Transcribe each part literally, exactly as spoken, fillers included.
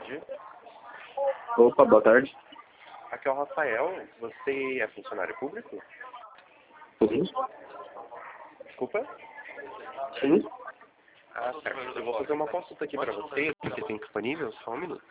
tarde. Opa, boa tarde. Aqui é o Rafael. Você é funcionário público? Sim. Desculpa? Sim. Ah, certo. Eu vou fazer uma consulta aqui para você. Você tem disponível? Só um minuto.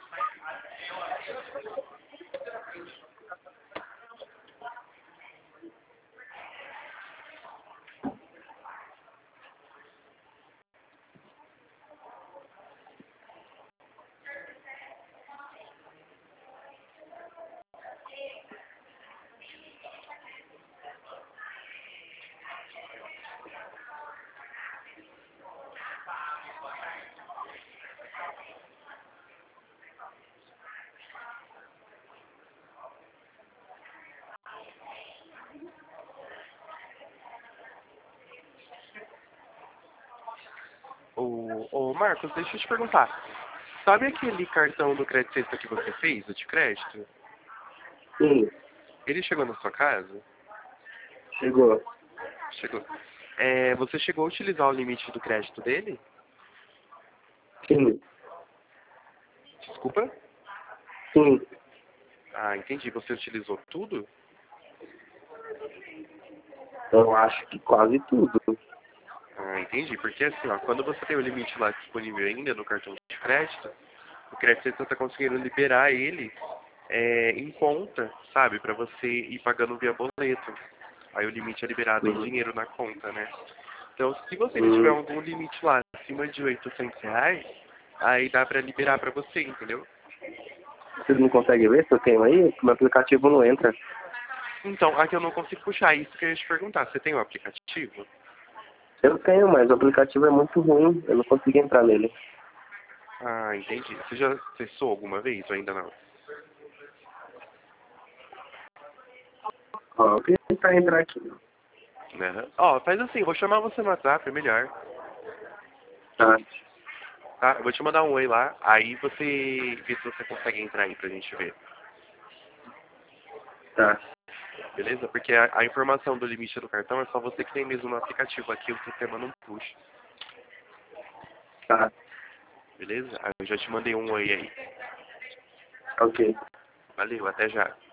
Ô, ô Marcos, deixa eu te perguntar. Sabe aquele cartão do crédito Sexta que você fez, o de crédito? Sim. Ele chegou na sua casa? Chegou. Chegou. É, você chegou a utilizar o limite do crédito dele? Sim. Desculpa? Sim. Ah, entendi. Você utilizou tudo? Eu acho que quase tudo. Ah, entendi. Porque assim, ó, quando você tem o limite lá disponível ainda no cartão de crédito, o crédito você está conseguindo liberar ele é, em conta, sabe? Para você ir pagando via boleto. Aí o limite é liberado em Uhum. dinheiro na conta, né? Então, se você ainda tiver Hum. algum limite lá acima de oitocentos reais, aí dá para liberar para você, entendeu? Vocês não conseguem ver se eu tenho aí? Meu aplicativo não entra. Então, aqui eu não consigo puxar isso que eu ia te perguntar. Você tem o aplicativo? Eu tenho, mas o aplicativo é muito ruim. Eu não consigo entrar nele. Ah, entendi. Você já acessou alguma vez ou ainda não? Ó, eu queria tentar entrar aqui. Né? Ó, faz assim, vou chamar você no WhatsApp, é melhor. Tá. Tá? Eu vou te mandar um oi lá, aí você vê se você consegue entrar aí pra gente ver. Tá. Beleza? Porque a, a informação do limite do cartão é só você que tem mesmo no aplicativo aqui, o sistema não puxa. Tá. Beleza? Aí eu já te mandei um oi aí. Ok. Valeu, até já.